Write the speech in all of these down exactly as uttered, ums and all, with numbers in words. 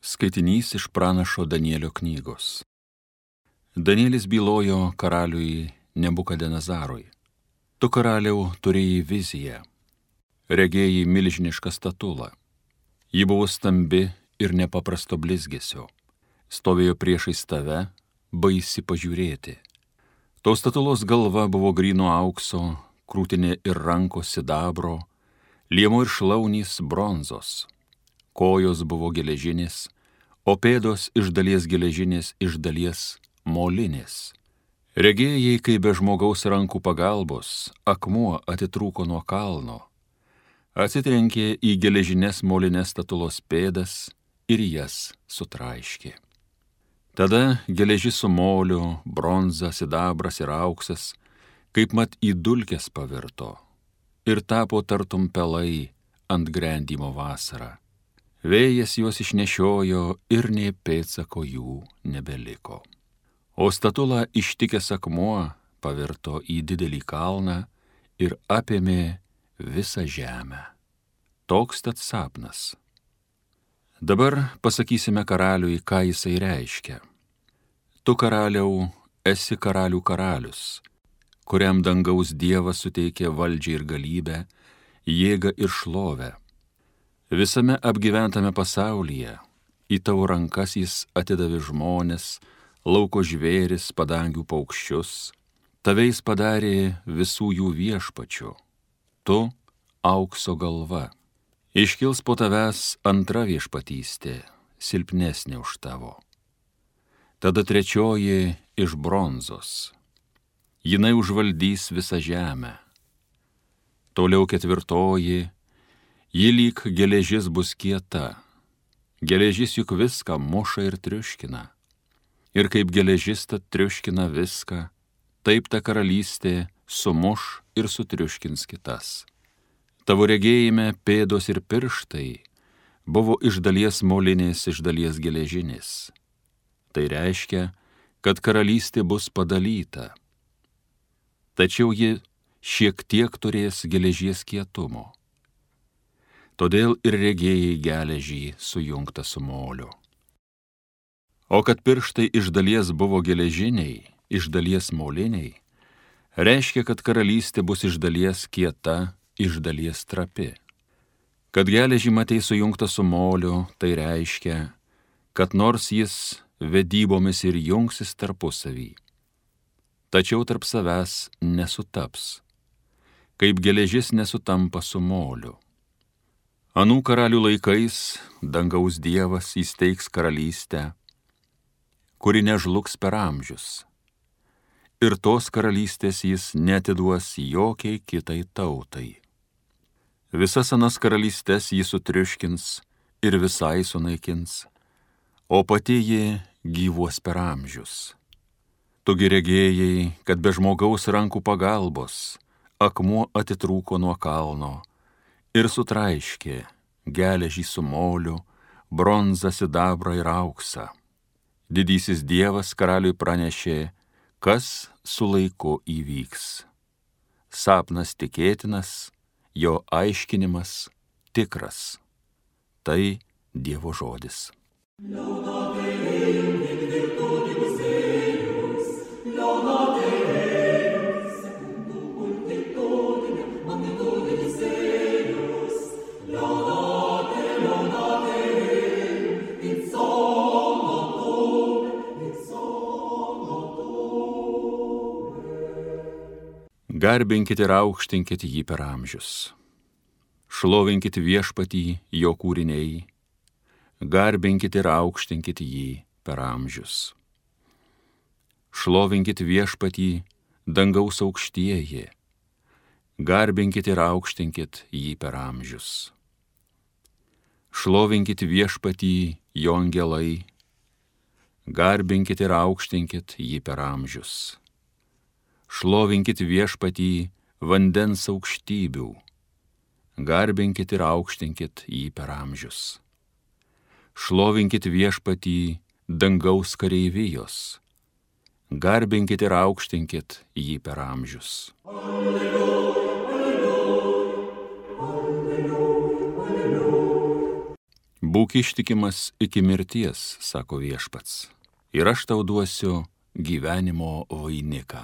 Skaitinys iš pranašo Danielio knygos. Danielis bylojo karaliui Nebukadnezarui. Tu, karaliau, turėjai viziją. Regėjai milžinišką statulą. Ji buvo stambi ir nepaprasto blizgesio. Stovėjo priešais tave, baisi pažiūrėti. Tos statulos galva buvo gryno aukso, krūtinė ir rankos sidabro, liemo ir šlaunys bronzos. Kojos buvo geležinės, o pėdos iš dalies geležinės, iš dalies molinės. Regėjai, kai be žmogaus rankų pagalbos akmuo atitrūko nuo kalno, atsitrenkė į geležinės molinės statulos pėdas ir jas sutraiškė. Tada geležis su moliu, bronza, sidabras ir auksas, kaip mat į dulkes pavirto, ir tapo tartum pelai ant grendimo vasarą. Vėjas juos išnešiojo ir nė pėdsako jų nebeliko. O statulą ištikęs akmuo pavirto į didelį kalną ir apėmė visą žemę. Toks tad sapnas. Dabar pasakysime karaliui, ką jisai reiškia. Tu, karaliau, esi karalių karalius, kuriam dangaus Dievas suteikė valdžią ir galybę, jėgą ir šlovę. Visame apgyventame pasaulyje į tavo rankas jis atidavė žmones, lauko žvėris, padangių paukščius, taveis padarė visų jų viešpačiu. Tu aukso galva. Iškils po tavęs antra viešpatystė, silpnesnė už tavo. Tada trečioji iš bronzos. Jinai užvaldys visą žemę. Toliau ketvirtoji. Ji lyg geležis bus kieta. Geležis juk viską muša ir triuškina. Ir kaip geležis tad triuškina viską, taip ta karalystė sumuš ir sutriuškins kitas. Tavo regėjime pėdos ir pirštai buvo iš dalies molinės, iš dalies geležinės. Tai reiškia, kad karalystė bus padalyta. Tačiau ji šiek tiek turės geležies kietumo. Todėl ir regėjai geležį sujungtą su moliu. O kad pirštai iš dalies buvo geležiniai, iš dalies moliniai, reiškia, kad karalystė bus iš dalies kieta, iš dalies trapi. Kad geležį matei sujungtą su moliu, tai reiškia, kad nors jis vedybomis ir jungsis tarpusavy, tačiau tarp savęs nesutaps, kaip geležis nesutampa su moliu. Anų karalių laikais dangaus Dievas įsteigs karalystę, kuri nežlugs per amžius. Ir tos karalystės jis neatiduos jokiai kitai tautai. Visas anas karalystės jis sutriuškins ir visai sunaikins, o pati ji gyvuos per amžius. Tugi regėjai, kad be žmogaus rankų pagalbos akmuo atitrūko nuo kalno ir sutraiškė geležį su moliu, bronzą, sidabrą ir auksą. Didysis Dievas karaliui pranešė, kas su laiku įvyks. Sapnas tikėtinas, jo aiškinimas tikras. Tai Dievo žodis. Garbinkit ir aukštinkit jį per amžius. Šlovinkit viešpatį jo kūriniai. Garbinkit ir aukštinkit jį per amžius. Šlovinkit viešpatį dangaus aukštieji. Garbinkit ir aukštinkit jį per amžius. Šlovinkit viešpatį jo angelai. Garbinkit ir aukštinkit jį per amžius. Šlovinkit viešpatį vandens aukštybių, garbinkit ir aukštinkit jį per amžius. Šlovinkit viešpatį dangaus kareivijos, garbinkit ir aukštinkit jį per amžius. Alleluja, alleluja, alleluja. Būk ištikimas iki mirties, sako Viešpats, ir aš tau duosiu gyvenimo vainiką.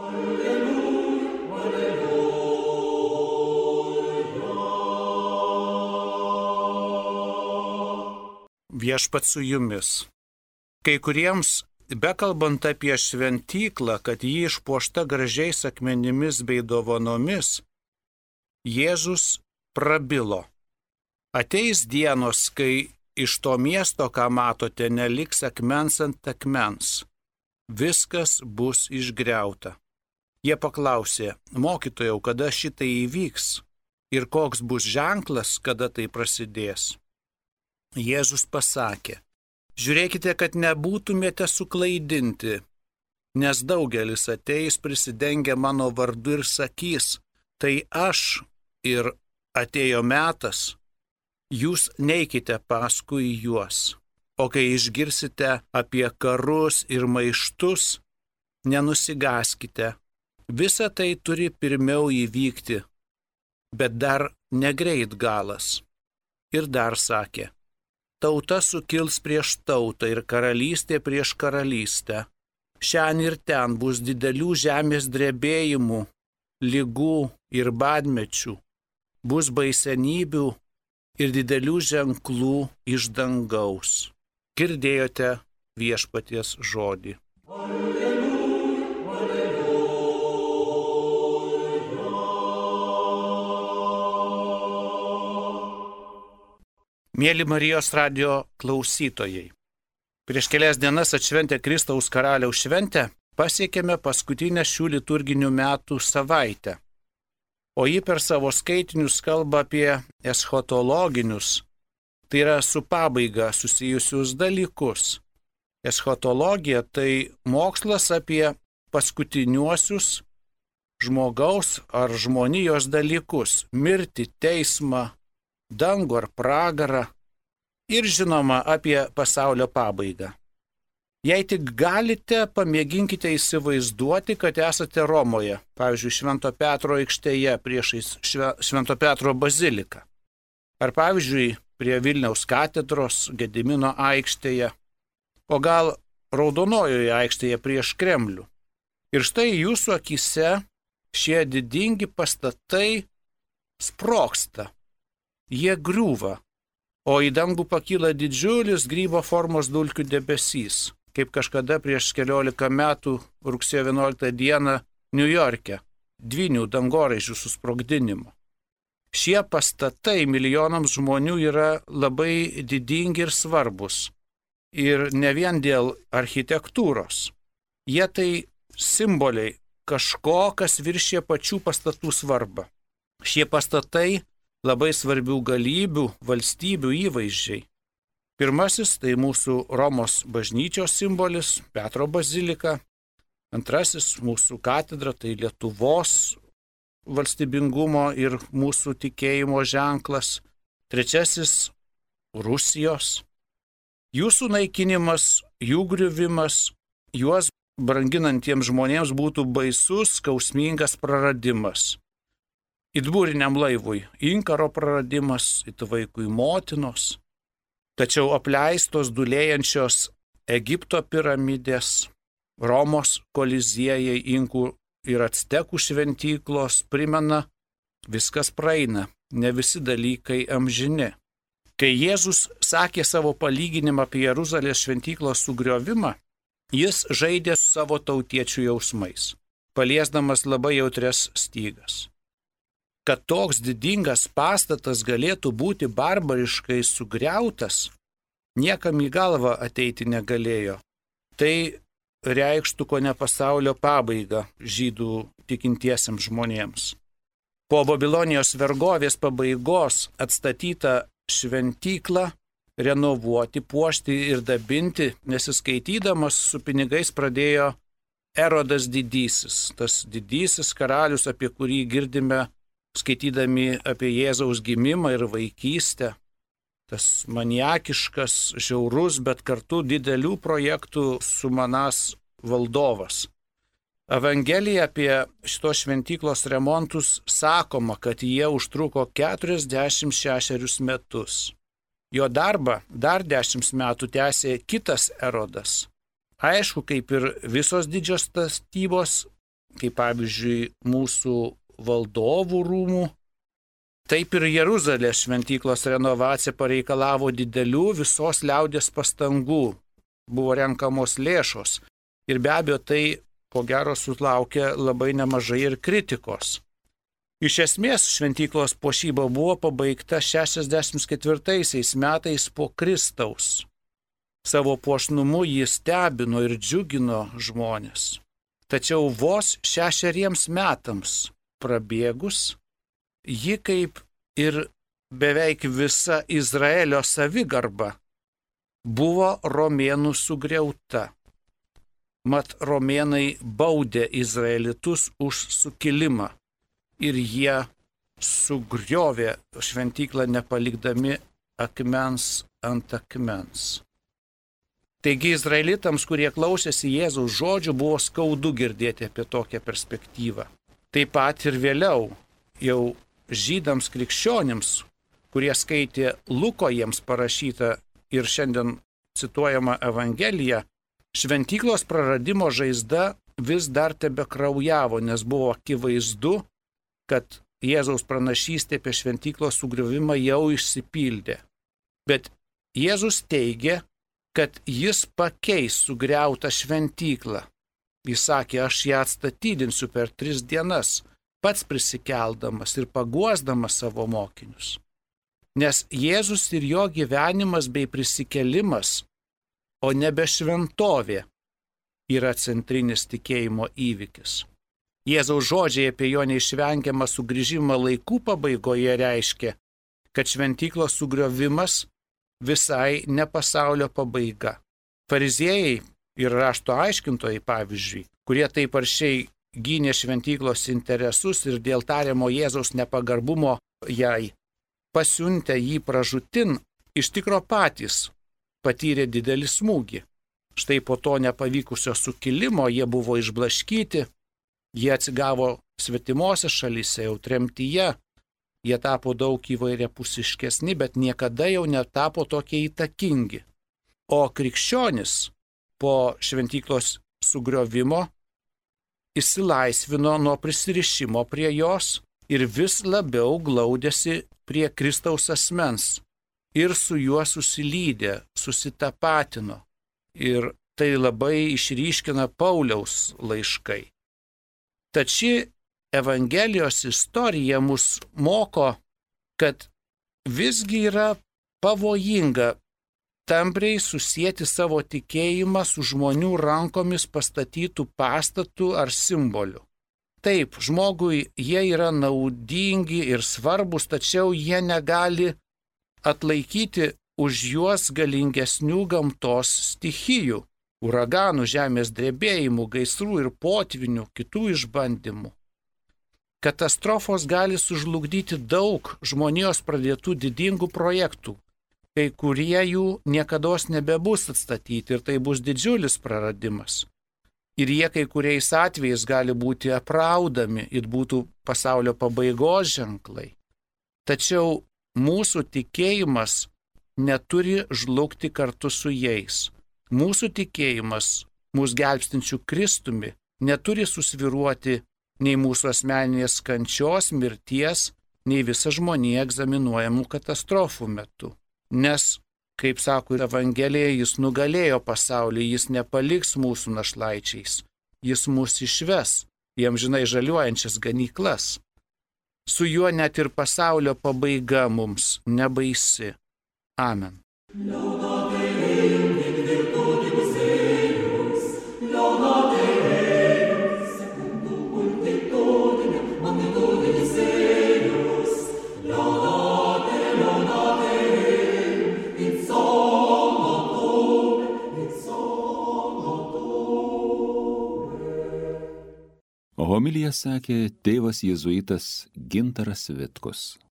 Viešpats su jumis. Kai kuriems, bekalbant apie šventyklą, kad ji išpuošta gražiais akmenimis bei dovanomis, Jėzus prabilo. Ateis dienos, kai iš to miesto, ką matote, neliks akmens ant akmens. Viskas bus išgriauta. Jie paklausė: mokytojau, kada šitai įvyks ir koks bus ženklas, kada tai prasidės? Jėzus pasakė: žiūrėkite, kad nebūtumėte suklaidinti, nes daugelis ateis prisidengę mano vardu ir sakys: tai aš, ir atėjo metas, jūs neikite paskui juos. O kai išgirsite apie karus ir maištus, nenusigaskite. Visa tai turi pirmiau įvykti, bet dar negreit galas. Ir dar sakė: tauta sukils prieš tautą ir karalystė prieš karalystę. Šian ir ten bus didelių žemės drebėjimų, ligų ir badmečių. Bus baisenybių ir didelių ženklų iš dangaus. Girdėjote Viešpaties žodį. Mėly Marijos radijo klausytojai, prieš kelias dienas atšventę Kristaus karaliaus šventę pasiekėme paskutinę šių liturginių metų savaitę, o ji per savo skaitinius kalba apie eschatologinius, tai yra su pabaiga susijusius dalykus. Eschatologija tai mokslas apie paskutiniuosius žmogaus ar žmonijos dalykus – mirtį, teismą, dangų ar pragarą ir žinoma apie pasaulio pabaigą. Jei tik galite, pamėginkite įsivaizduoti, kad esate Romoje, pavyzdžiui, Švento Petro aikštėje priešais Švento Petro baziliką. Ar pavyzdžiui, prie Vilniaus katedros Gedimino aikštėje, o gal Raudonojoje aikštėje prieš Kremlių. Ir štai jūsų akyse šie didingi pastatai sprogsta. Jie griūva, o į dangų pakyla didžiulis grybo formos dulkių debesys, kaip kažkada prieš keliolika metų rugsėjo vienuoliktą dieną Niujorke, dvynių dangoraižių susprogdinimo. Šie pastatai milijonams žmonių yra labai didingi ir svarbus. Ir ne vien dėl architektūros. Jie tai simboliai kažko, kas viršė pačių pastatų svarbą. Šie pastatai labai svarbių galybių, valstybių įvaizdžiai. Pirmasis tai mūsų Romos bažnyčios simbolis, Petro bazilika. Antrasis mūsų katedra, tai Lietuvos valstybingumo ir mūsų tikėjimo ženklas. Trečiasis Rusijos. Jų sunaikinimas, jų griuvimas, juos branginantiems žmonėms būtų baisus, skausmingas praradimas. Idburiniam laivui inkaro praradimas, it vaikui motinos. Tačiau apleistos dūlėjančios Egipto piramidės, Romos koliziejai, inkų ir actekų šventyklos primena, viskas praeina, ne visi dalykai amžini. Kai Jėzus sakė savo palyginimą apie Jeruzalės šventyklos sugriovimą, jis žaidė su savo tautiečių jausmais, paliesdamas labai jautrias stygas. Kad toks didingas pastatas galėtų būti barbariškai sugriautas, niekam į galvą ateiti negalėjo. Tai reikštų kone pasaulio pabaigą žydų tikintiesiems žmonėms. Po Babilonijos vergovės pabaigos atstatytą šventyklą renovuoti, puošti ir dabinti, nesiskaitydamas su pinigais pradėjo Erodas didysis, tas didysis karalius, apie kurį girdime skaitydami apie Jėzaus gimimą ir vaikystę. Tas maniakiškas, žiaurus, bet kartu didelių projektų sumanąs valdovas. Evangelija apie šitos šventyklos remontus sakoma, kad jie užtruko keturiasdešimt šešerius metus. Jo darbą dar dešimt metų tęsė kitas Erodas. Aišku, kaip ir visos didžios statybos, kaip pavyzdžiui mūsų valdovų rūmų, taip ir Jeruzalės šventyklos renovacija pareikalavo didelių visos liaudės pastangų, buvo renkamos lėšos ir be abejo tai, ko gero, sulaukė labai nemažai ir kritikos. Iš esmės šventyklos puošyba buvo pabaigta šešiasdešimt ketvirtaisiais metais po Kristaus. Savo puošnumu jis stebino ir džiugino žmonės. Tačiau vos šešeriems metams prabėgus, ji kaip ir beveik visa Izraelio savigarba buvo romėnų sugriauta. Mat romėnai baudė izraelitus už sukilimą ir jie sugriovė šventyklą nepalikdami akmens ant akmens. Taigi izraelitams, kurie klausėsi Jėzaus žodžių, buvo skaudu girdėti apie tokią perspektyvą. Taip pat ir vėliau, jau žydams krikščionims, kurie skaitė Luko jiems parašytą ir šiandien cituojamą Evangeliją, šventyklos praradimo žaizda vis dar tebekraujavo, nes buvo akivaizdu, kad Jėzaus pranašystė apie šventyklos sugriovimą jau išsipildė. Bet Jėzus teigė, kad jis pakeis sugriautą šventyklą. Jis sakė, aš ją atstatydinsiu per tris dienas, pats prisikeldamas ir paguosdamas savo mokinius. Nes Jėzus ir jo gyvenimas bei prisikelimas, o nebe šventovė, yra centrinis tikėjimo įvykis. Jėzaus žodžiai apie jo neišvengiamą sugrįžimą laikų pabaigoje reiškia, kad šventyklos sugriovimas visai ne pasaulio pabaiga. Fariziejai ir rašto aiškintojai, pavyzdžiui, kurie taip aršiai gynė šventyklos interesus ir dėl tariamo Jėzaus nepagarbumo jai, pasiuntę jį pražutin, iš tikro patys patyrė didelį smūgį. Štai po to nepavykusio sukilimo jie buvo išblaškyti, jie atsigavo svetimose šalyse, jau tremtyje, jie tapo daug įvairiapusiškesni, bet niekada jau netapo tokie įtakingi. O krikščionis po šventyklos sugriovimo išsilaisvino nuo prisirišimo prie jos ir vis labiau glaudėsi prie Kristaus asmens ir su juo susilydė, susitapatino. Ir tai labai išryškina Pauliaus laiškai. Tad ši Evangelijos istorija mus moko, kad visgi yra pavojinga tampriai susijęti savo tikėjimą su žmonių rankomis pastatytų pastatų ar simbolių. Taip, žmogui jie yra naudingi ir svarbus, tačiau jie negali atlaikyti už juos galingesnių gamtos stichijų, uraganų, žemės drebėjimų, gaisrų ir potvinių, kitų išbandymų. Katastrofos gali sužlugdyti daug žmonijos pradėtų didingų projektų, kai kurie jų niekados nebebus atstatyti ir tai bus didžiulis praradimas. Ir jie kai kuriais atvejais gali būti apraudami ir būtų pasaulio pabaigos ženklai. Tačiau mūsų tikėjimas neturi žlugti kartu su jais. Mūsų tikėjimas, mūsų gelbstinčių Kristumi, neturi susviruoti nei mūsų asmeninės kančios, mirties, nei visa žmonija egzaminuojamų katastrofų metu. Nes, kaip sako Evangelija, jis nugalėjo pasaulį, jis nepaliks mūsų našlaičiais, jis mus išves į amžinai žaliuojančias ganyklas. Su juo net ir pasaulio pabaiga mums nebaisi. Amen. Homiliją sakė tėvas jėzuitas Gintaras Vitkus.